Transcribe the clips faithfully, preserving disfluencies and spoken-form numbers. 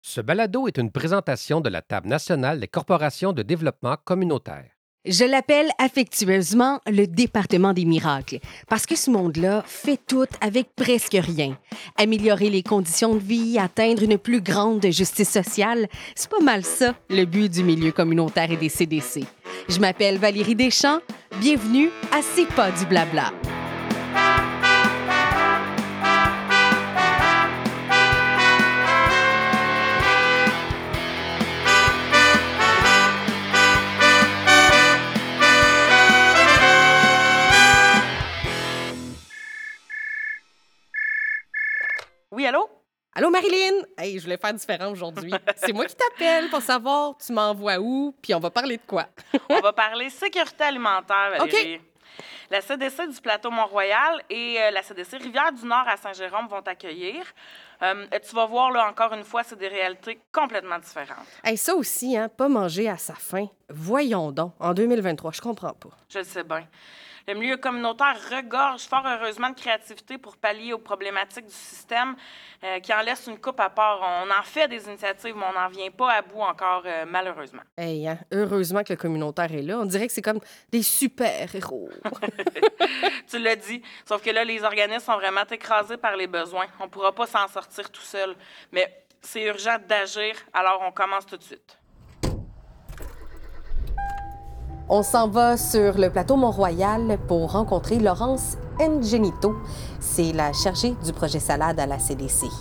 Ce balado est une présentation de la Table nationale des corporations de développement communautaire. Je l'appelle affectueusement le département des miracles, parce que ce monde-là fait tout avec presque rien. Améliorer les conditions de vie, atteindre une plus grande justice sociale, c'est pas mal ça, le but du milieu communautaire et des C D C. Je m'appelle Valérie Deschamps, bienvenue à C'est pas du blabla. Oui, allô? Allô, Marilyn? Hey, je voulais faire différent aujourd'hui. C'est moi qui t'appelle pour savoir tu m'envoies où, puis on va parler de quoi? On va parler sécurité alimentaire, Valérie. OK. La C D C du plateau Mont-Royal et euh, la C D C Rivière-du-Nord à Saint-Jérôme vont t'accueillir. Euh, tu vas voir, là, encore une fois, c'est des réalités complètement différentes. Hey, ça aussi, hein, pas manger à sa faim. Voyons donc, en deux mille vingt-trois, je comprends pas. Je le sais bien. Le milieu communautaire regorge fort heureusement de créativité pour pallier aux problématiques du système euh, qui en laisse une coupe à part. On en fait des initiatives, mais on n'en vient pas à bout encore, euh, malheureusement. Hey, hein, heureusement que le communautaire est là. On dirait que c'est comme des super-héros. Tu l'as dit, sauf que là, les organismes sont vraiment écrasés par les besoins. On ne pourra pas s'en sortir tout seul. Mais c'est urgent d'agir, alors on commence tout de suite. On s'en va sur le plateau Mont-Royal pour rencontrer Laurence Ngenito. C'est la chargée du projet Salade à la C D C.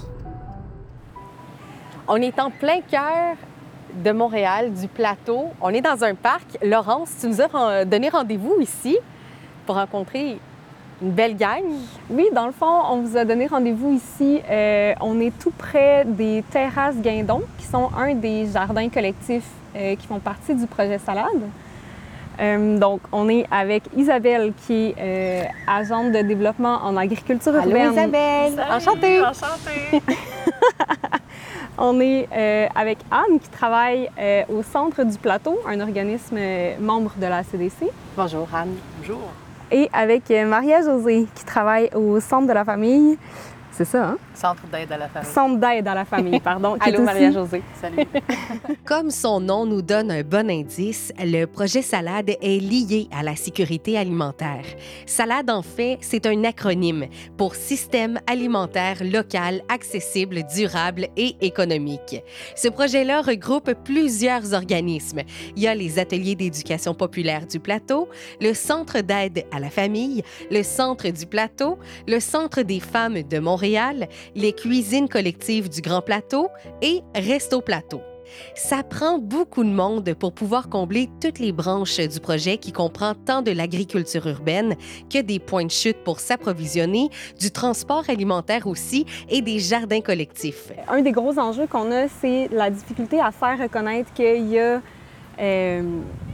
On est en plein cœur de Montréal, du plateau. On est dans un parc. Laurence, tu nous as donné rendez-vous ici pour rencontrer une belle gang. Oui, dans le fond, on vous a donné rendez-vous ici. Euh, on est tout près des Terrasses Guindon, qui sont un des jardins collectifs euh, qui font partie du projet Salade. Euh, donc, on est avec Isabelle, qui est euh, agente de développement en agriculture Allô, urbaine. Isabelle! Salut, Enchantée! Enchantée! On est euh, avec Anne, qui travaille euh, au Centre du Plateau, un organisme euh, membre de la C D C. Bonjour, Anne. Bonjour. Et avec euh, Maria-Josée, qui travaille au Centre de la famille. C'est ça, hein? Centre d'aide à la famille. Centre d'aide à la famille, pardon. qui est Allô, aussi- Maria-Josée. Salut. Comme son nom nous donne un bon indice, le projet Salade est lié à la sécurité alimentaire. Salade, en fait, c'est un acronyme pour Système alimentaire local, accessible, durable et économique. Ce projet-là regroupe plusieurs organismes. Il y a les ateliers d'éducation populaire du plateau, le Centre d'aide à la famille, le Centre du plateau, le Centre des femmes de Montréal, les cuisines collectives du Grand Plateau et Resto Plateau. Ça prend beaucoup de monde pour pouvoir combler toutes les branches du projet qui comprend tant de l'agriculture urbaine que des points de chute pour s'approvisionner, du transport alimentaire aussi et des jardins collectifs. Un des gros enjeux qu'on a, c'est la difficulté à faire reconnaître qu'il y a, euh,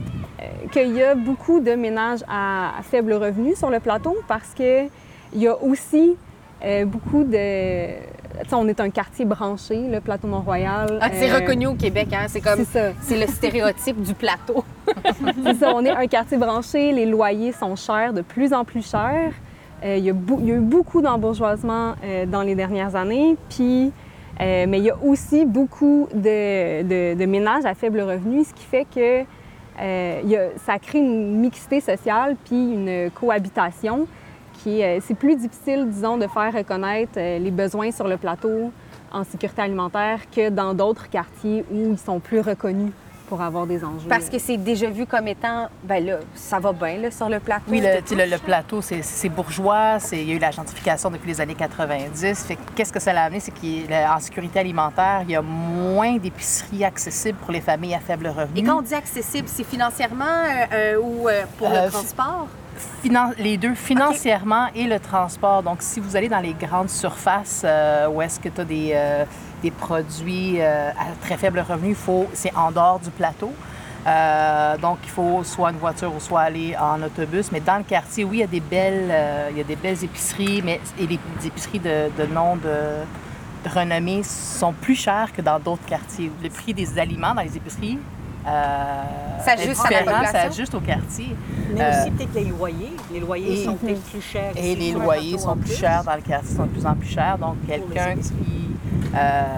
qu'il y a beaucoup de ménages à, à faible revenu sur le plateau parce qu'il y a aussi euh, beaucoup de... Tu sais, on est un quartier branché, le plateau Mont-Royal. Ah, c'est Euh, reconnu au Québec, hein? C'est comme... C'est ça. C'est le stéréotype du plateau. C'est ça, on est un quartier branché, les loyers sont chers, de plus en plus chers. Euh, il, y a bou- il y a eu beaucoup d'embourgeoisement euh, dans les dernières années, puis, euh, mais il y a aussi beaucoup de, de- de ménages à faible revenu, ce qui fait que euh, il y a- ça crée une mixité sociale puis une cohabitation qui est, euh, c'est plus difficile, disons, de faire reconnaître euh, les besoins sur le plateau en sécurité alimentaire que dans d'autres quartiers où ils sont plus reconnus pour avoir des enjeux. Parce que c'est déjà vu comme étant, ben là, ça va bien là, sur le plateau. Oui, le, tu sais, le, le plateau, c'est, c'est bourgeois. C'est, il y a eu la gentrification depuis les années quatre-vingt-dix. Fait que qu'est-ce que ça l'a amené? C'est qu'en sécurité alimentaire, il y a moins d'épiceries accessibles pour les familles à faible revenu. Et quand on dit accessible, c'est financièrement euh, euh, ou euh, pour Euh, le transport? Finan- les deux, financièrement et le transport. Donc, si vous allez dans les grandes surfaces euh, où est-ce que tu as des, euh, des produits euh, à très faible revenu, il faut, c'est en dehors du plateau. Euh, donc, il faut soit une voiture ou soit aller en autobus. Mais dans le quartier, oui, il y a des belles, euh, il y a des belles épiceries, mais et les, les épiceries de, de nom de, de renommée sont plus chères que dans d'autres quartiers. Le prix des aliments dans les épiceries euh, Ça est ajuste à la différent, population? ça ajuste au quartier. Mais Euh, aussi peut-être les loyers. Les loyers et- sont peut-être plus chers. Et ici les sur un loyers plateau sont en plus chers dans le quartier, sont de plus en plus chers. Donc, les quelqu'un épiceries. qui... euh,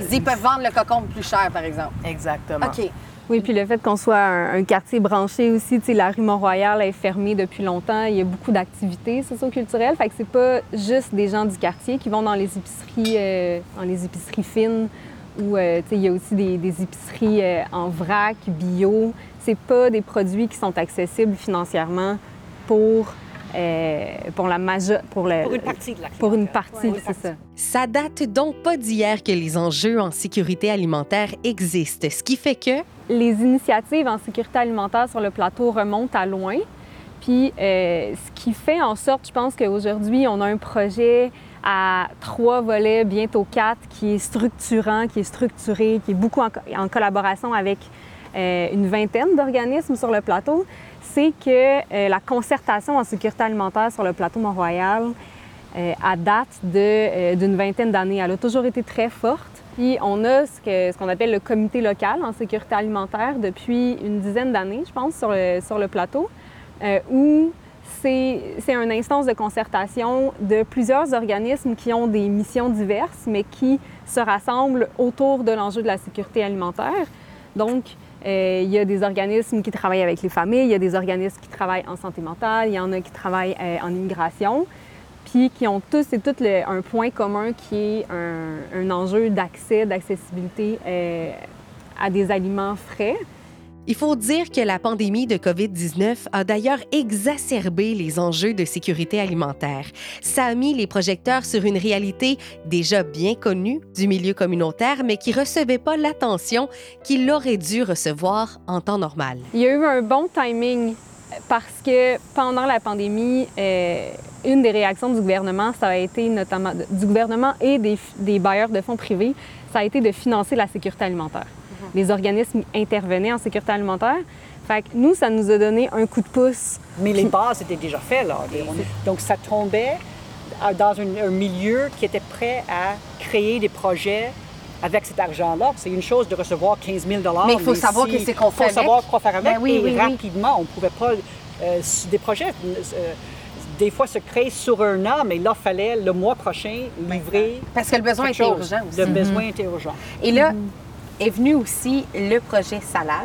Ils peuvent vendre le cocombe plus cher, par exemple. Exactement. OK. Oui, puis le fait qu'on soit un, un quartier branché aussi, tu sais, la rue Mont-Royal est fermée depuis longtemps. Il y a beaucoup d'activités socio-culturelles. Fait que c'est pas juste des gens du quartier qui vont dans les épiceries, euh, dans les épiceries fines ou, euh, tu sais, il y a aussi des, des épiceries euh, en vrac, bio. C'est pas des produits qui sont accessibles financièrement pour, euh, pour la majeure... Pour, le, Pour une partie de la Pour une partie, Ouais, c'est ça. Ça date donc pas d'hier que les enjeux en sécurité alimentaire existent, ce qui fait que Les initiatives en sécurité alimentaire sur le plateau remontent à loin. Puis, euh, ce qui fait en sorte, je pense qu'aujourd'hui, on a un projet à trois volets, bientôt quatre, qui est structurant, qui est structuré, qui est beaucoup en, co- en collaboration avec euh, une vingtaine d'organismes sur le plateau. C'est que euh, la concertation en sécurité alimentaire sur le plateau Mont-Royal, euh, à date de, euh, d'une vingtaine d'années, elle a toujours été très forte. Puis on a ce, que, ce qu'on appelle le comité local en sécurité alimentaire depuis une dizaine d'années, je pense, sur le, sur le plateau, euh, où c'est, c'est une instance de concertation de plusieurs organismes qui ont des missions diverses, mais qui se rassemblent autour de l'enjeu de la sécurité alimentaire. Donc, euh, il y a des organismes qui travaillent avec les familles, il y a des organismes qui travaillent en santé mentale, il y en a qui travaillent euh, en immigration, puis qui ont tous et toutes le- un point commun qui est un, un enjeu d'accès, d'accessibilité euh, à des aliments frais. il faut dire que la pandémie de covid dix-neuf a d'ailleurs exacerbé les enjeux de sécurité alimentaire. Ça a mis les projecteurs sur une réalité déjà bien connue du milieu communautaire, mais qui ne recevait pas l'attention qu'il aurait dû recevoir en temps normal. Il y a eu un bon timing parce que pendant la pandémie, euh, une des réactions du gouvernement, ça a été notamment du gouvernement et des, des bailleurs de fonds privés, ça a été de financer la sécurité alimentaire. Mm-hmm. Les organismes intervenaient en sécurité alimentaire. Fait que nous, ça nous a donné un coup de pouce. Mais les bases étaient déjà faites, là. Donc, ça tombait dans un, un milieu qui était prêt à créer des projets avec cet argent-là. C'est une chose de recevoir quinze mille dollars. Mais il faut savoir qu'est-ce qu'on fait Il faut savoir avec. quoi faire avec. Ben oui, et oui, oui. rapidement, on ne pouvait pas... Euh, des projets, euh, des fois, se créent sur un an, mais là, il fallait le mois prochain livrer... Parce que le besoin quelque était chose. urgent aussi. Le besoin était urgent. Et là, est venu aussi le projet Salade,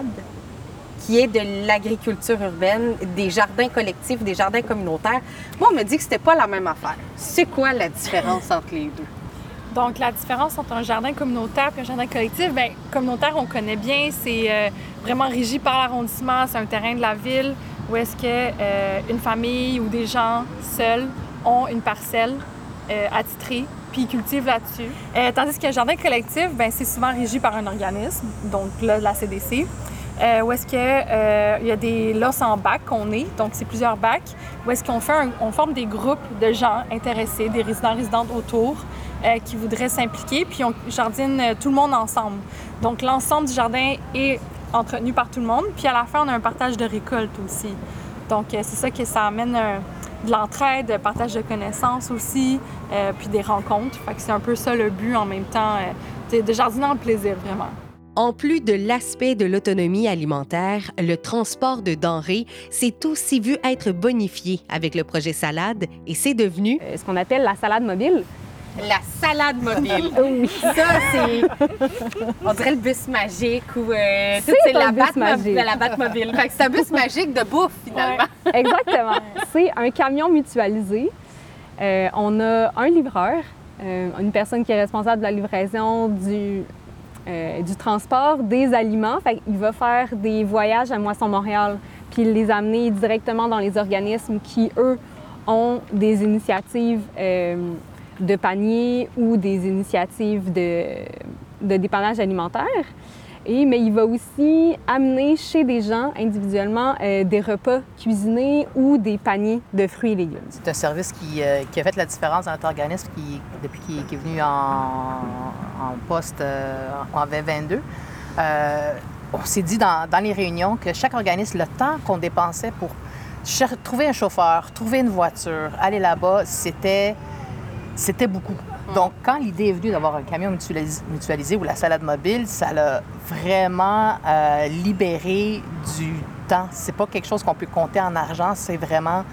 qui est de l'agriculture urbaine, des jardins collectifs, des jardins communautaires. Moi, on me dit que c'était pas la même affaire. C'est quoi la différence entre les deux? Donc, la différence entre un jardin communautaire et un jardin collectif, bien, communautaire, on connaît bien, c'est euh, vraiment régi par l'arrondissement, c'est un terrain de la ville où est-ce que euh, une famille ou des gens seuls ont une parcelle euh, attitrée puis ils cultivent là-dessus. Euh, tandis qu'un jardin collectif, bien, c'est souvent régi par un organisme, donc là, la C D C, euh, où est-ce que euh, il y a des losses en bac qu'on est, donc c'est plusieurs bacs, où est-ce qu'on fait un, on forme des groupes de gens intéressés, des résidents résidentes autour, euh, qui voudraient s'impliquer, puis on jardine euh, tout le monde ensemble. Donc l'ensemble du jardin est entretenu par tout le monde, puis à la fin on a un partage de récolte aussi. Donc euh, c'est ça que ça amène euh, de l'entraide, un partage de connaissances aussi, euh, puis des rencontres. Fait que c'est un peu ça le but en même temps, euh, de jardiner en plaisir vraiment. En plus de l'aspect de l'autonomie alimentaire, le transport de denrées s'est aussi vu être bonifié avec le projet Salade et c'est devenu Euh, ce qu'on appelle la salade mobile. La salade mobile. Oui. Ça, c'est... On dirait le bus magique ou... Euh, tout, C'est un la bus Batmo- magique. la Batmobile. Fait que c'est un bus magique de bouffe, finalement. Exactement. C'est un camion mutualisé. Euh, on a un livreur, euh, une personne qui est responsable de la livraison du, euh, du transport des aliments. Fait qu'il va faire des voyages à Moisson Montréal, puis les amener directement dans les organismes qui, eux, ont des initiatives euh, de panier ou des initiatives de, de dépannage alimentaire. Et, mais il va aussi amener chez des gens individuellement euh, des repas cuisinés ou des paniers de fruits et légumes. C'est un service qui, euh, qui a fait la différence dans notre organisme qui, depuis qu'il qui est venu en, en poste euh, en vingt vingt-deux. Euh, on s'est dit dans, dans les réunions que chaque organisme, le temps qu'on dépensait pour cher- trouver un chauffeur, trouver une voiture, aller là-bas, c'était, c'était beaucoup. Donc, quand l'idée est venue d'avoir un camion mutualis- mutualisé ou la salade mobile, ça l'a vraiment euh, libéré du temps. C'est pas quelque chose qu'on peut compter en argent, c'est vraiment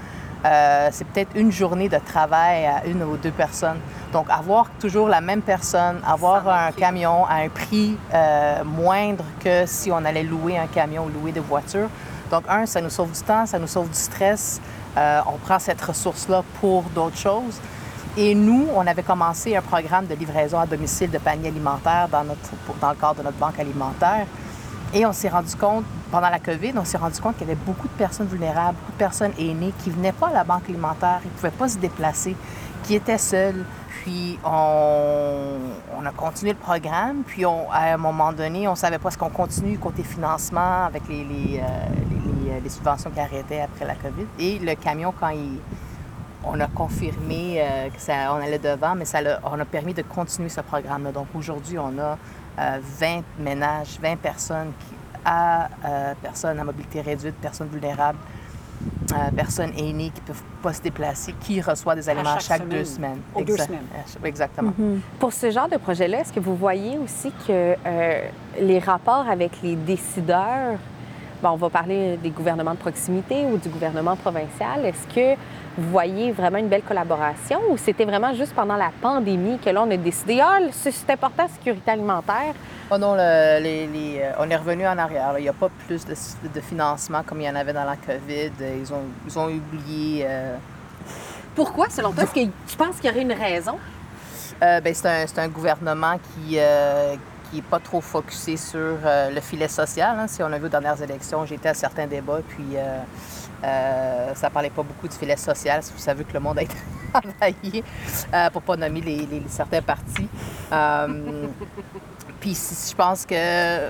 euh, c'est peut-être une journée de travail à une ou deux personnes. Donc, avoir toujours la même personne, avoir un camion à un prix euh, moindre que si on allait louer un camion ou louer des voitures. Donc, un, ça nous sauve du temps, ça nous sauve du stress. Euh, on prend cette ressource-là pour d'autres choses. Et nous, on avait commencé un programme de livraison à domicile de paniers alimentaires dans, notre, dans le cadre de notre banque alimentaire. Et on s'est rendu compte, pendant la COVID, on s'est rendu compte qu'il y avait beaucoup de personnes vulnérables, beaucoup de personnes aînées qui ne venaient pas à la banque alimentaire, ils ne pouvaient pas se déplacer, qui étaient seuls. Puis on, on a continué le programme, puis on, à un moment donné, on ne savait pas est-ce qu'on continue côté financement avec les, les, euh, les, les, les subventions qui arrêtaient après la COVID. Et le camion, quand il... On a confirmé euh, qu'on allait devant, mais ça a, on a permis de continuer ce programme-là. Donc aujourd'hui, on a euh, vingt ménages, vingt personnes, qui, à euh, personnes à mobilité réduite, personnes vulnérables, euh, personnes aînées qui ne peuvent pas se déplacer, qui reçoivent des aliments chaque, chaque semaine. deux semaines. Aux Exact. deux semaines. Exactement. Mm-hmm. Pour ce genre de projet-là, est-ce que vous voyez aussi que euh, les rapports avec les décideurs, bon, on va parler des gouvernements de proximité ou du gouvernement provincial, est-ce que vous voyez vraiment une belle collaboration ou c'était vraiment juste pendant la pandémie que là, on a décidé « Ah, c'est important, la sécurité alimentaire ». Oh non, le, les, les, euh, on est revenu en arrière. Là. Il n'y a pas plus de, de financement comme il y en avait dans la COVID. Ils ont, ils ont oublié... Euh... Pourquoi, selon toi? Est-ce que tu penses qu'il y aurait une raison? Euh, bien, c'est un, c'est un gouvernement qui... Euh, qui n'est pas trop focusé sur euh, le filet social. Hein. Si on a vu aux dernières élections, j'ai été à certains débats, puis euh, euh, ça ne parlait pas beaucoup du filet social. Si vous savez que le monde a été travaillé euh, pour ne pas nommer les, les, les certains partis. Euh, puis si, je pense que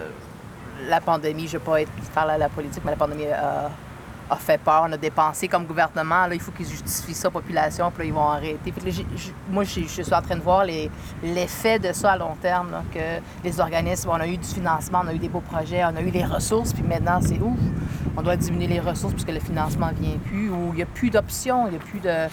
la pandémie, je ne vais pas être, parler à la politique, mais la pandémie a, a fait peur. On a dépensé comme gouvernement. Là, il faut qu'ils justifient ça aux populations, puis là, ils vont arrêter. Puis là, j'ai, j'ai, moi, je suis en train de voir les, l'effet de ça à long terme, là, que les organismes, on a eu du financement, on a eu des beaux projets, on a eu les ressources, puis maintenant, c'est ouf, on doit diminuer les ressources puisque le financement ne vient plus, ou il n'y a plus d'options, il n'y a plus de,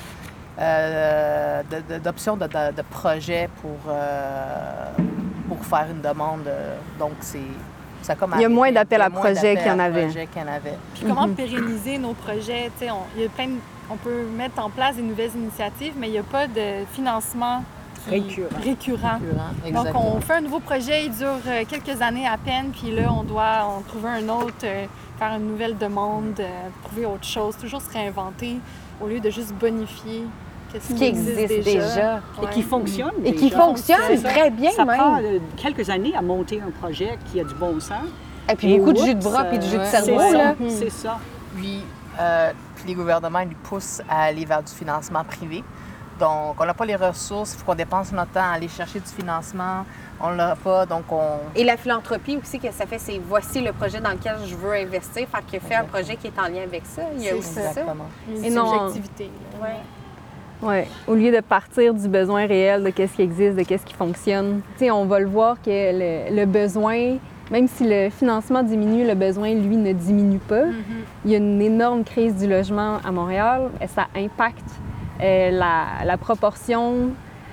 euh, de, de, d'options de, de, de projets pour, euh, pour faire une demande. Donc, c'est... Ça comme il y a moins d'appels à projets qu'il y en avait. Qu'il y en avait. Puis comment mm-hmm. pérenniser nos projets? T'sais, on, il y a plein de, on peut mettre en place des nouvelles initiatives, mais il n'y a pas de financement qui, récurrent. récurrent. récurrent Donc, on fait un nouveau projet, il dure quelques années à peine, puis là, on doit on trouver un autre, euh, faire une nouvelle demande, euh, trouver autre chose, toujours se réinventer au lieu de juste bonifier. Ce qui existe déjà. déjà. Et ouais. qui fonctionne. Et déjà. qui fonctionne très bien ça même. Ça prend euh, quelques années à monter un projet qui a du bon sens. Et puis et beaucoup oups, de jus de bras et du jus de cerveau. C'est là. ça. C'est ça. Puis, euh, puis les gouvernements nous poussent à aller vers du financement privé. Donc, on n'a pas les ressources, il faut qu'on dépense notre temps à aller chercher du financement. On ne l'a pas, donc on... Et la philanthropie aussi, que ça fait, c'est voici le projet dans lequel je veux investir. Fait que fait un projet qui est en lien avec ça. Il y a aussi exactement. ça. Et non... Subjectivité. Oui. Oui, au lieu de partir du besoin réel, de qu'est-ce qui existe, de qu'est-ce qui fonctionne. Tu sais, on va le voir que le, le besoin, même si le financement diminue, le besoin, lui, ne diminue pas. Mm-hmm. Il y a une énorme crise du logement à Montréal. Et ça impacte euh, la, la proportion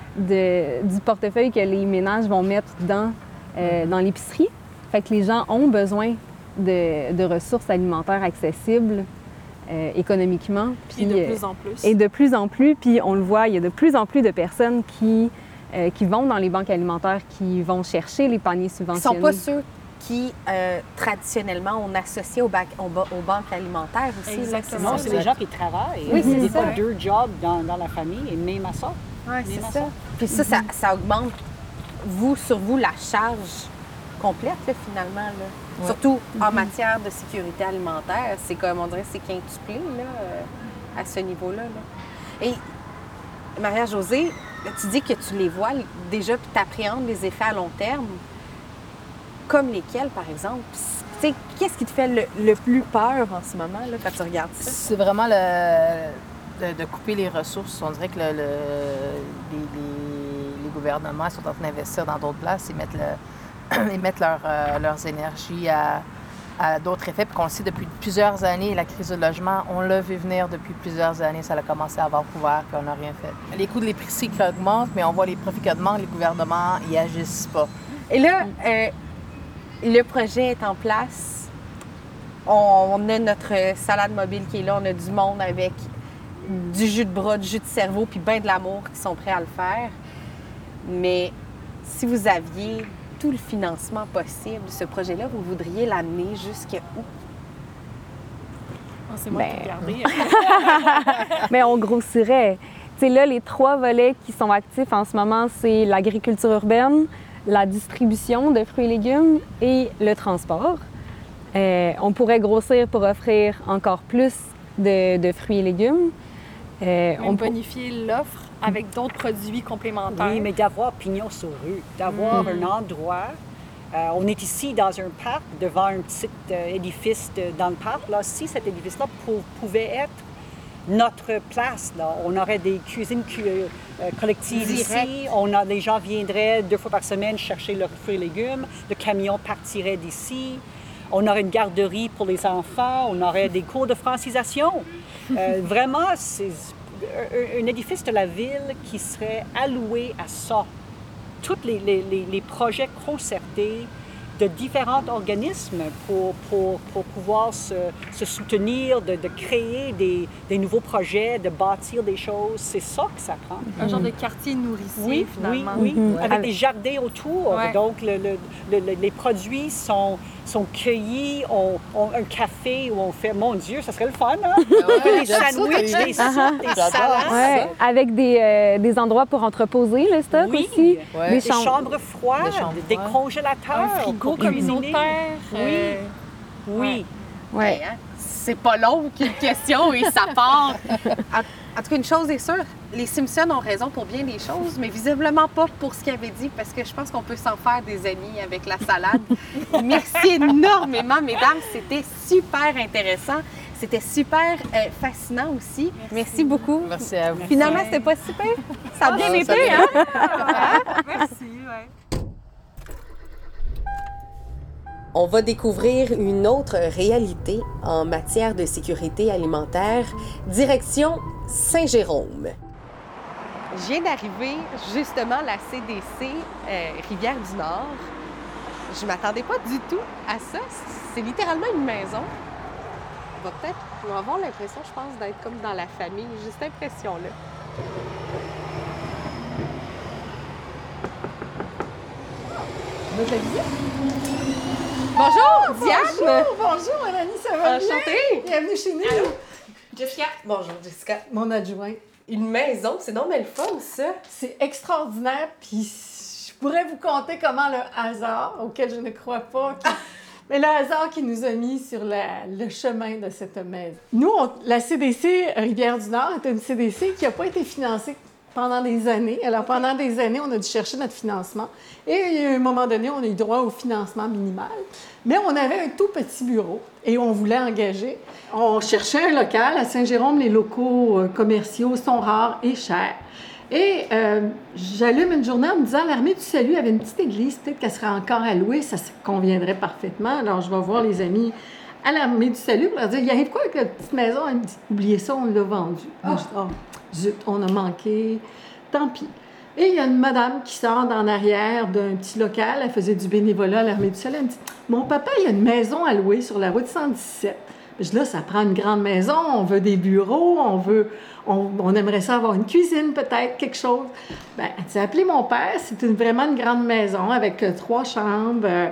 de, du portefeuille que les ménages vont mettre dans, euh, dans l'épicerie. Fait que les gens ont besoin de, de ressources alimentaires accessibles. Euh, économiquement. Puis, et de plus en plus. Et de plus en plus. Puis on le voit, il y a de plus en plus de personnes qui, euh, qui vont dans les banques alimentaires, qui vont chercher les paniers subventionnés. Ils ne sont pas ceux qui, euh, traditionnellement, on associe aux, bac- aux, aux banques alimentaires aussi. Exactement. Non, c'est des gens qui travaillent. Oui, c'est des pas deux jobs dans, dans la famille, et même à ça. Oui, c'est ça. ça. Puis ça, mm-hmm. ça, ça augmente, vous, sur vous, la charge complète, là, finalement, là. Ouais. Surtout en mm-hmm. matière de sécurité alimentaire, c'est comme on dirait c'est quintuplé là, euh, à ce niveau-là. Là. Et Maria-Josée, tu dis que tu les vois déjà puis tu appréhendes les effets à long terme, comme lesquels, par exemple? Puis, qu'est-ce qui te fait le, le plus peur en ce moment là, quand tu regardes ça? C'est vraiment le, de, de couper les ressources. On dirait que le, le, les, les, les gouvernements sont en train d'investir dans d'autres places et mettre le et mettre leur, euh, leurs énergies à, à d'autres effets. Puis qu'on le sait depuis plusieurs années, la crise du logement, on l'a vu venir depuis plusieurs années. Ça a commencé à avoir couvert, puis on n'a rien fait. Les coûts de l'épicerie qui augmentent, mais on voit les profits qui augmentent, les gouvernements n'y agissent pas. Et là, euh, le projet est en place. On, on a notre salade mobile qui est là. On a du monde avec du jus de bras, du jus de cerveau, puis bien de l'amour qui sont prêts à le faire. Mais si vous aviez tout le financement possible, ce projet-là, vous voudriez l'amener jusqu'à où? Oh, c'est moi Ben. qui ai regardé. Mais on grossirait. Tu sais, là, les trois volets qui sont actifs en ce moment, c'est l'agriculture urbaine, la distribution de fruits et légumes et le transport. Euh, on pourrait grossir pour offrir encore plus de, de fruits et légumes. Euh, On on bonifier l'offre avec d'autres produits complémentaires. Oui, mais d'avoir pignon sur rue, d'avoir Mm. un endroit. Euh, on est ici dans un parc, devant un petit euh, édifice de- dans le parc. Là, si cet édifice-là pou- pouvait être notre place, là, on aurait des cuisines cu- euh, collectives Direct. ici. On a, les gens viendraient deux fois par semaine chercher leurs fruits et légumes. Le camion partirait d'ici. On aurait une garderie pour les enfants. On aurait des cours de francisation. Euh, vraiment, c'est un, un édifice de la ville qui serait alloué à ça. Tous les, les- les- les projets concertés de différents organismes pour, pour, pour pouvoir se, se soutenir, de, de créer des, des nouveaux projets, de bâtir des choses, c'est ça que ça prend. Un genre de quartier nourricier, Oui, oui, finalement. oui, Mhm. avec des jardins autour. Ouais. Donc, le- le- le- le- les produits sont, sont cueillis. On, on- un café où on fait, mon Dieu, ça serait le fun, hein? On fait des j'aime ça, sandwichs, t'as des dit. soupes, des J'adore salades. Ouais, avec des, euh, des endroits pour entreposer le stock Oui. aussi. Ouais. Des Des chambres froides, Des chambres des froides. congélateurs. Un frigo pour cuisiner. communautaire. Oui. euh, Oui. Ouais. Hein? C'est pas long qu'une question et ça part. En, en tout cas, une chose est sûre, les Simpsons ont raison pour bien des choses, mais visiblement pas pour ce qu'ils avaient dit, parce que je pense qu'on peut s'en faire des amis avec la salade. Merci énormément, mesdames. C'était super intéressant. C'était super euh, fascinant aussi. Merci, beaucoup. Merci à vous. Finalement, c'était pas super. Ça a bien Ah, été, ça a hein? Merci, ouais. On va découvrir une autre réalité en matière de sécurité alimentaire. Direction Saint-Jérôme. Je viens d'arriver justement à la C D C euh, Rivière-du-Nord. Je m'attendais pas du tout à ça. C'est littéralement une maison. On va peut-être on va avoir l'impression, je pense, d'être comme dans la famille. J'ai cette impression-là. On va la visite? Bonjour, Diane! Bonjour, Mélanie, ça va Enchantée! bien? Bienvenue chez nous. Jessica. Bonjour, Jessica. Mon adjoint. Une maison, c'est donc bien le fun, ça. C'est extraordinaire, puis je pourrais vous conter comment le hasard, auquel je ne crois pas, qui- mais le hasard qui nous a mis sur la- le chemin de cette maison. Nous, on- la C D C Rivière-du-Nord est une C D C qui n'a pas été financée pendant des années. Alors, pendant des années, on a dû chercher notre financement. Et il y a un moment donné, on a eu droit au financement minimal. Mais on avait un tout petit bureau et on voulait engager. On cherchait un local. À Saint-Jérôme, les locaux euh, commerciaux sont rares et chers. Et euh, j'allume une journée en me disant, l'Armée du Salut avait une petite église, peut-être qu'elle serait encore à louer, ça se conviendrait parfaitement. Alors, je vais voir les amis à l'Armée du Salut pour leur dire, il arrive quoi avec la petite maison? Elle me dit, oubliez ça, on l'a vendue. Moi, je dis, oh, zut, on a manqué, tant pis. Et il y a une madame qui sort en arrière d'un petit local, elle faisait du bénévolat à l'Armée du Salut, elle me dit, mon papa, il y a une maison à louer sur la route cent dix-sept. Je dis, là, ça prend une grande maison, on veut des bureaux, on veut, on, on aimerait ça avoir une cuisine peut-être, quelque chose. Bien, elle dit, appelez mon père, c'est une, vraiment une grande maison avec euh, trois chambres, euh,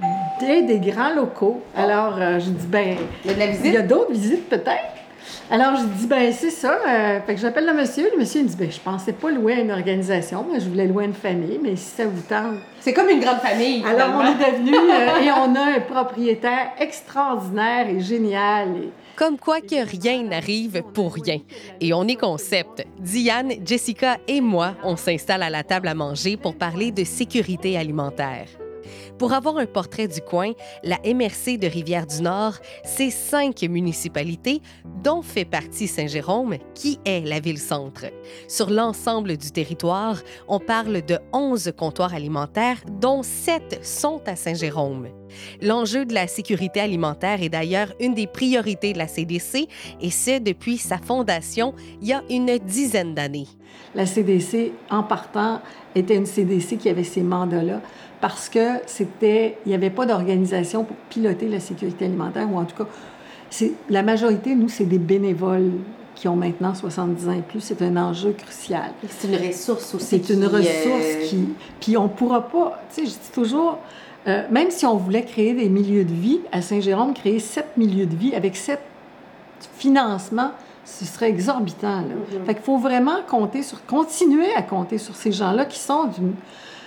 et des grands locaux. Alors, euh, je dis, ben Il y a de la visite? il y a d'autres visites peut-être. Alors, je dis, ben c'est ça. Euh, fait que j'appelle le monsieur. Le monsieur, il me dit, ben je pensais pas louer à une organisation. Moi, je voulais louer à une famille, mais si ça vous tente. C'est comme une grande famille. Alors, on finalement. est devenu euh, et on a un propriétaire extraordinaire et génial. Et Comme quoi que rien n'arrive pour rien. Et on est concept. Diane, Jessica et moi, on s'installe à la table à manger pour parler de sécurité alimentaire. Pour avoir un portrait du coin, la M R C de Rivière-du-Nord, c'est cinq municipalités, dont fait partie Saint-Jérôme, qui est la ville-centre. Sur l'ensemble du territoire, on parle de onze comptoirs alimentaires, dont sept sont à Saint-Jérôme. L'enjeu de la sécurité alimentaire est d'ailleurs une des priorités de la C D C, et ce, depuis sa fondation, il y a une dizaine d'années. la C D C, en partant, était une C D C qui avait ces mandats-là parce que c'était, il n'y avait pas d'organisation pour piloter la sécurité alimentaire, ou en tout cas, c'est, la majorité, nous, c'est des bénévoles qui ont maintenant soixante-dix ans et plus, c'est un enjeu crucial. C'est une ressource aussi. C'est une qui, ressource euh... qui... Puis on ne pourra pas... Tu sais, je dis toujours, euh, même si on voulait créer des milieux de vie, à Saint-Jérôme, créer sept milieux de vie avec sept financements, ce serait exorbitant. Là. Mm-hmm. Fait qu'il faut vraiment compter sur... continuer à compter sur ces gens-là qui sont d'une...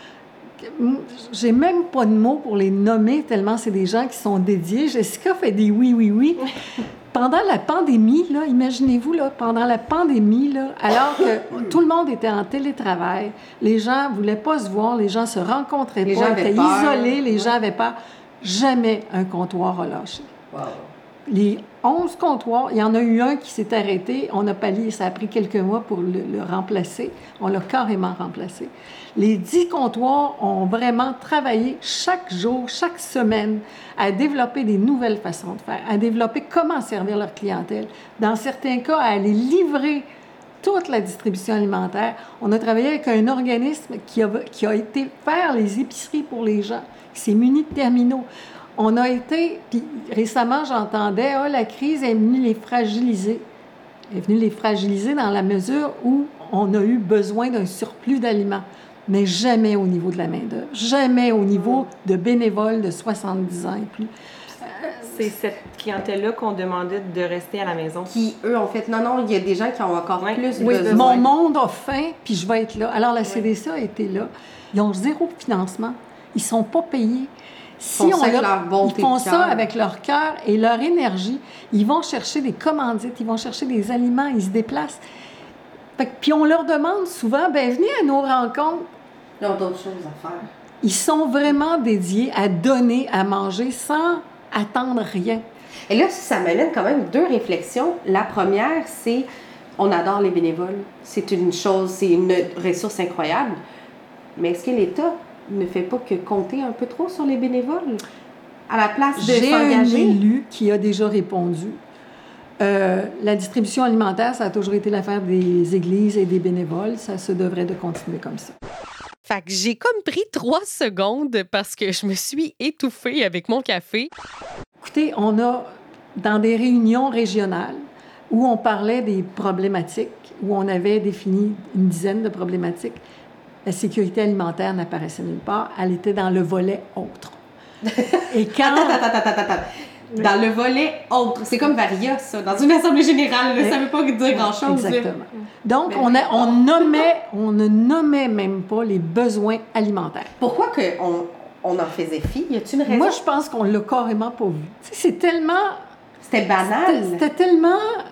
J'ai même pas de mots pour les nommer tellement c'est des gens qui sont dédiés. Jessica fait des oui, oui, oui. Pendant la pandémie, là, imaginez-vous, là, pendant la pandémie, là, alors que tout le monde était en télétravail, les gens ne voulaient pas se voir, les gens se rencontraient les pas, gens étaient peur. isolés, les ouais. gens n'avaient pas... Jamais un comptoir a lâché. Wow. Les onze comptoirs, il y en a eu un qui s'est arrêté. On a pallié, ça a pris quelques mois pour le, le remplacer. On l'a carrément remplacé. Les dix comptoirs ont vraiment travaillé chaque jour, chaque semaine, à développer des nouvelles façons de faire, à développer comment servir leur clientèle. Dans certains cas, à aller livrer toute la distribution alimentaire. On a travaillé avec un organisme qui a, qui a été faire les épiceries pour les gens, qui s'est muni de terminaux. On a été, puis récemment, j'entendais, ah, la crise est venue les fragiliser. Elle est venue les fragiliser dans la mesure où on a eu besoin d'un surplus d'aliments, mais jamais au niveau de la main-d'œuvre, jamais au niveau de bénévoles de soixante-dix ans et plus. C'est cette clientèle-là qu'on demandait de rester à la maison. Qui, eux, ont fait, non, non, il y a des gens qui ont encore ouais. plus oui, besoin. Mon monde a faim, puis je vais être là. Alors, la C D C a été là. Ils ont zéro financement. Ils ne sont pas payés. Si ils font on ça avec leur, leur bonté ils font de ça cœur. avec leur cœur et leur énergie. Ils vont chercher des commandites, ils vont chercher des aliments, ils se déplacent. Fait que, puis on leur demande souvent, ben venez à nos rencontres. Ils ont d'autres choses à faire. Ils sont vraiment dédiés à donner, à manger sans attendre rien. Et là, ça m'amène quand même deux réflexions. La première, c'est, on adore les bénévoles. C'est une chose, c'est une ressource incroyable. Mais est-ce que l'État ne fait pas que compter un peu trop sur les bénévoles à la place de J'ai un s'engager? élu qui a déjà répondu. Euh, la distribution alimentaire, ça a toujours été l'affaire des églises et des bénévoles. Ça se devrait de continuer comme ça. Fait que j'ai comme pris trois secondes parce que je me suis étouffée avec mon café. Écoutez, on a, dans des réunions régionales où on parlait des problématiques, où on avait défini une dizaine de problématiques, la sécurité alimentaire n'apparaissait nulle part. Elle était dans le volet autre. Et quand... Attends, attends, attends, attends. Oui. Dans le volet autre. C'est comme Varia, ça. Dans une assemblée générale, là, ça ne veut pas dire grand-chose. Exactement. Donc, on, a, on, nommait, on ne nommait même pas les besoins alimentaires. Pourquoi que on, on en faisait fi? Y a-t-il une raison? Moi, je pense qu'on ne l'a carrément pas vu. Tu sais, c'est tellement... C'était banal. C'était, c'était tellement...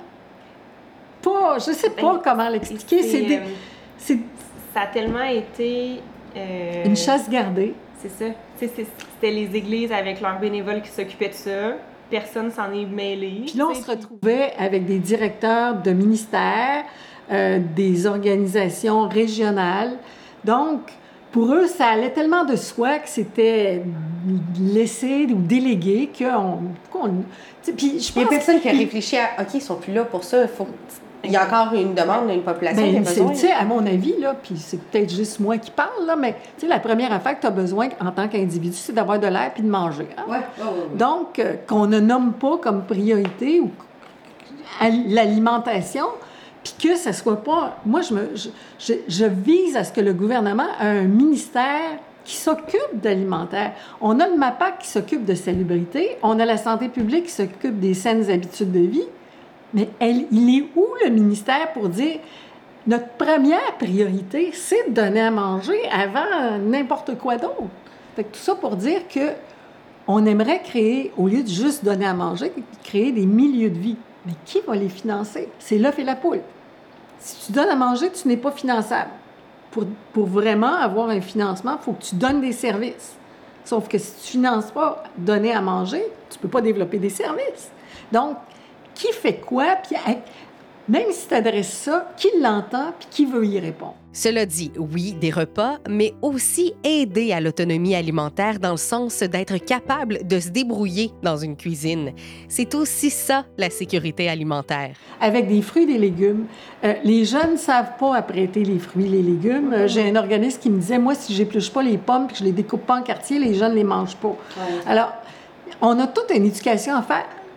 Pas... Je ne sais pas ben, comment l'expliquer. C'est, c'est des... C'est... Ça a tellement été... Euh... Une chasse gardée. C'est ça. C'est, c'est, c'était les églises avec leurs bénévoles qui s'occupaient de ça. Personne s'en est mêlé. Puis là, on se retrouvait avec des directeurs de ministères, euh, des organisations régionales. Donc, pour eux, ça allait tellement de soi que c'était laissé ou délégué qu'on... qu'on puis je pense il y a personne qui a réfléchi à « OK, ils sont plus là pour ça, il faut... » Il y a encore une demande d'une population ben, qui a besoin. Tu sais, à mon avis, là, puis c'est peut-être juste moi qui parle, là, mais tu sais, la première affaire que tu as besoin en tant qu'individu, c'est d'avoir de l'air puis de manger. Hein? Ouais, ouais, ouais, ouais. Donc, euh, qu'on ne nomme pas comme priorité ou l'alimentation, puis que ça soit pas... Moi, je, me, je, je, je vise à ce que le gouvernement ait un ministère qui s'occupe d'alimentaire. On a le MAPAC qui s'occupe de salubrité, on a la santé publique qui s'occupe des saines habitudes de vie. Mais elle, il est où le ministère pour dire notre première priorité, c'est de donner à manger avant n'importe quoi d'autre? Fait que tout ça pour dire que on aimerait créer, au lieu de juste donner à manger, créer des milieux de vie. Mais qui va les financer? C'est l'œuf et la poule. Si tu donnes à manger, tu n'es pas finançable. Pour, pour vraiment avoir un financement, il faut que tu donnes des services. Sauf que si tu ne finances pas donner à manger, tu ne peux pas développer des services. Donc, qui fait quoi, puis même si tu adresses ça, qui l'entend, puis qui veut y répondre? Cela dit, oui, des repas, mais aussi aider à l'autonomie alimentaire dans le sens d'être capable de se débrouiller dans une cuisine. C'est aussi ça, la sécurité alimentaire. Avec des fruits et des légumes. Euh, les jeunes ne savent pas apprêter les fruits et les légumes. Euh, j'ai un organisme qui me disait, moi, si je n'épluche pas les pommes et que je les découpe pas en quartier, les jeunes ne les mangent pas. Ouais. Alors, on a toute une éducation à faire.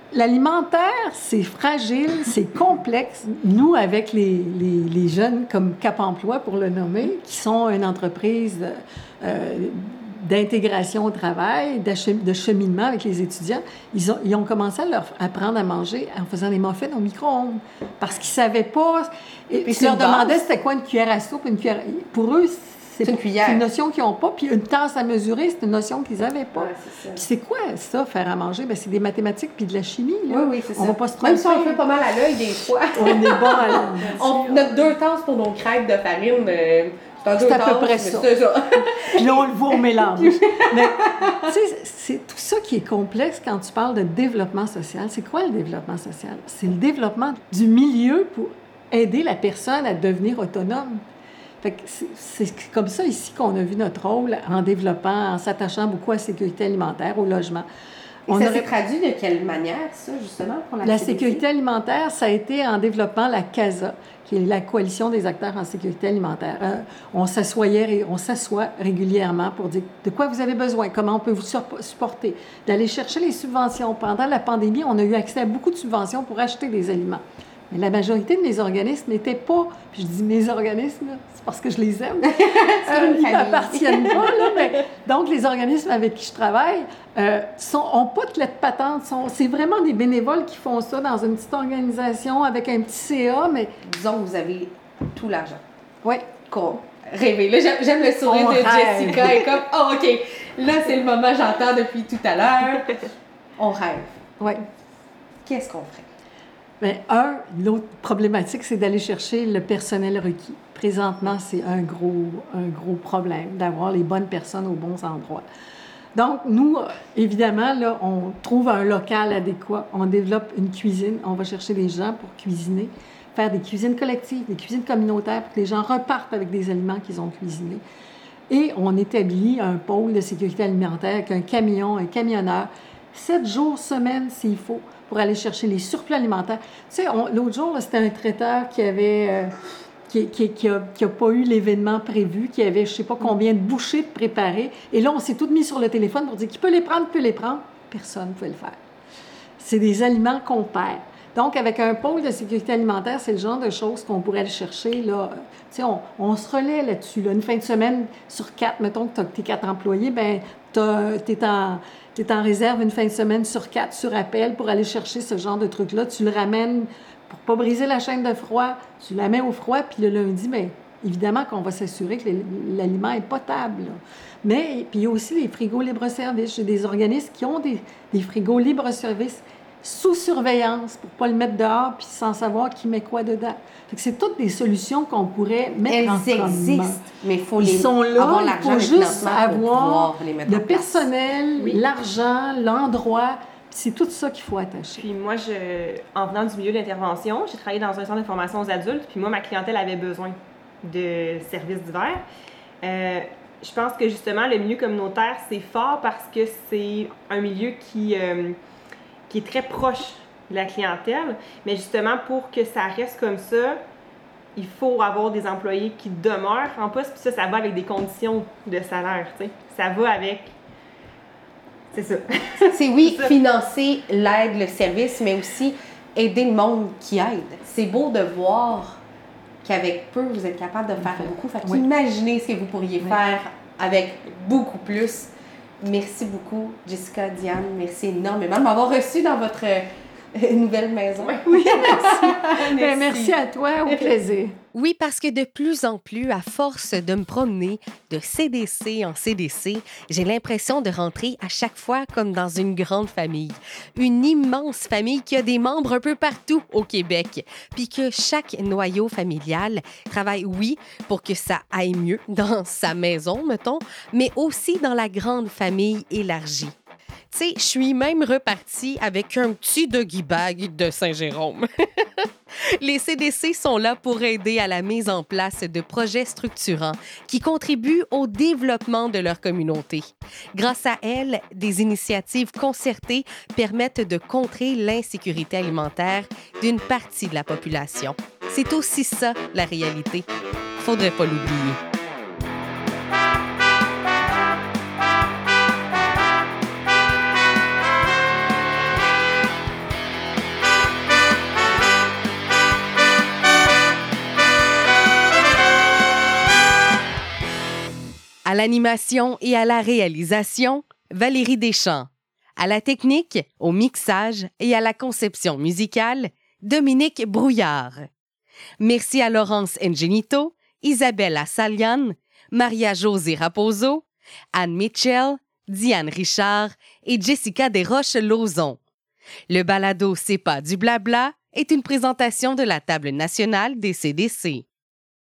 l'alimentaire, c'est fragile, c'est complexe. Nous, avec les, les, les jeunes comme Cap Emploi, pour le nommer, qui sont une entreprise euh, d'intégration au travail, de cheminement avec les étudiants, ils ont, ils ont commencé à leur apprendre à manger en faisant des muffins au micro-ondes. Parce qu'ils ne savaient pas... Et puis, ils leur demandaient c'était quoi une cuillère à soupe, une cuillère... Pour eux, c'est, c'est une cuillère. C'est une notion qu'ils n'ont pas. Puis une tasse à mesurer, c'est une notion qu'ils n'avaient pas. Ouais, c'est ça. Puis c'est quoi ça, faire à manger? Bien, c'est des mathématiques puis de la chimie. Là. Oui, oui, c'est on ça. Va pas se tromper. Même si on fait pas mal à l'œil des fois. On est bon à l'œil. On a deux tasses pour nos crêpes de farine. Euh, c'est c'est à peu près ça. C'est ça. Puis là, on le voit au mélange. Mais, tu sais, c'est tout ça qui est complexe quand tu parles de développement social. C'est quoi le développement social? C'est le développement du milieu pour aider la personne à devenir autonome. Fait que c'est, c'est comme ça ici qu'on a vu notre rôle en développant, en s'attachant beaucoup à la sécurité alimentaire, au logement. Et on ça aurait... s'est traduit de quelle manière, ça, justement, pour la La C D C? sécurité alimentaire, ça a été en développant la CASA, qui est la Coalition des acteurs en sécurité alimentaire. Euh, on s'assoyait, on s'assoit régulièrement pour dire de quoi vous avez besoin, comment on peut vous supporter, d'aller chercher les subventions. Pendant la pandémie, on a eu accès à beaucoup de subventions pour acheter des aliments. Mais la majorité de mes organismes n'étaient pas, puis je dis mes organismes, là, c'est parce que je les aime, euh, ils m'appartiennent pas, là, mais donc les organismes avec qui je travaille euh, n'ont pas de lettres patentes, sont, c'est vraiment des bénévoles qui font ça dans une petite organisation avec un petit C A, mais... Disons que vous avez tout l'argent. Oui. Cool. Rêver. Là, j'aime, j'aime le sourire on de rêve. Jessica, et comme, oh, OK, là, c'est le moment, j'entends depuis tout à l'heure. On rêve. Oui. Qu'est-ce qu'on ferait? Bien, un, l'autre problématique, c'est d'aller chercher le personnel requis. Présentement, c'est un gros, un gros problème d'avoir les bonnes personnes aux bons endroits. Donc, nous, évidemment, là, on trouve un local adéquat, on développe une cuisine, on va chercher des gens pour cuisiner, faire des cuisines collectives, des cuisines communautaires pour que les gens repartent avec des aliments qu'ils ont cuisinés. Et on établit un pôle de sécurité alimentaire avec un camion, un camionneur, sept jours semaine s'il faut, pour aller chercher les surplus alimentaires. Tu sais, on, l'autre jour, là, c'était un traiteur qui avait... Euh, qui qui, qui, a, qui a pas eu l'événement prévu, qui avait je sais pas combien de bouchées de préparées. Et là, on s'est tous mis sur le téléphone pour dire qui peut les prendre, peut les prendre. Personne ne pouvait le faire. C'est des aliments qu'on perd. Donc, avec un pôle de sécurité alimentaire, c'est le genre de choses qu'on pourrait aller chercher. Là. Tu sais, on, on se relaie là-dessus. Là. Une fin de semaine sur quatre, mettons que tu as tes quatre employés, bien, tu es en... Tu es en réserve une fin de semaine sur quatre, sur appel, pour aller chercher ce genre de truc-là. Tu le ramènes pour ne pas briser la chaîne de froid. Tu la mets au froid, puis le lundi, bien, évidemment qu'on va s'assurer que l'aliment est potable. Là. Mais, puis il y a aussi les frigos libre-service. J'ai des organismes qui ont des, des frigos libre-service sous surveillance pour ne pas le mettre dehors, puis sans savoir qui met quoi dedans. Fait que c'est toutes des solutions qu'on pourrait mettre Elles en commun. Elles existent, mais il faut les, Ils sont là, avoir l'argent, il faut juste avoir les mettre le personnel, oui. l'argent, l'endroit. C'est tout ça qu'il faut attacher. Puis moi, je, en venant du milieu de l'intervention, j'ai travaillé dans un centre de formation aux adultes, puis moi, ma clientèle avait besoin de services divers. Euh, je pense que justement, le milieu communautaire, c'est fort parce que c'est un milieu qui... Euh, qui est très proche de la clientèle, mais justement, pour que ça reste comme ça, il faut avoir des employés qui demeurent en poste, puis ça, ça va avec des conditions de salaire, tu sais. Ça va avec... C'est ça. C'est, oui, c'est financer l'aide, le service, mais aussi aider le monde qui aide. C'est beau de voir qu'avec peu, vous êtes capable de faire beaucoup. Fait oui. Imaginez ce que vous pourriez oui. faire avec beaucoup plus. Merci beaucoup, Jessica, Diane. Merci énormément de m'avoir reçue dans votre euh, nouvelle maison. Oui, merci. merci. Merci à toi, au plaisir. Oui, parce que de plus en plus, à force de me promener de C D C en C D C, j'ai l'impression de rentrer à chaque fois comme dans une grande famille. Une immense famille qui a des membres un peu partout au Québec. Puis que chaque noyau familial travaille, oui, pour que ça aille mieux dans sa maison, mettons, mais aussi dans la grande famille élargie. Tu sais, je suis même repartie avec un petit doggy bag de Saint-Jérôme. Les C D C sont là pour aider à la mise en place de projets structurants qui contribuent au développement de leur communauté. Grâce à elles, des initiatives concertées permettent de contrer l'insécurité alimentaire d'une partie de la population. C'est aussi ça, la réalité. Faudrait pas l'oublier. À l'animation et à la réalisation, Valérie Deschamps. À la technique, au mixage et à la conception musicale, Dominique Brouillard. Merci à Laurence Ingenito, Isabelle Assalian, Maria-Josée Raposo, Anne Mitchell, Diane Richard et Jessica Desroches-Lauzon. Le balado C'est pas du blabla est une présentation de la Table nationale des C D C.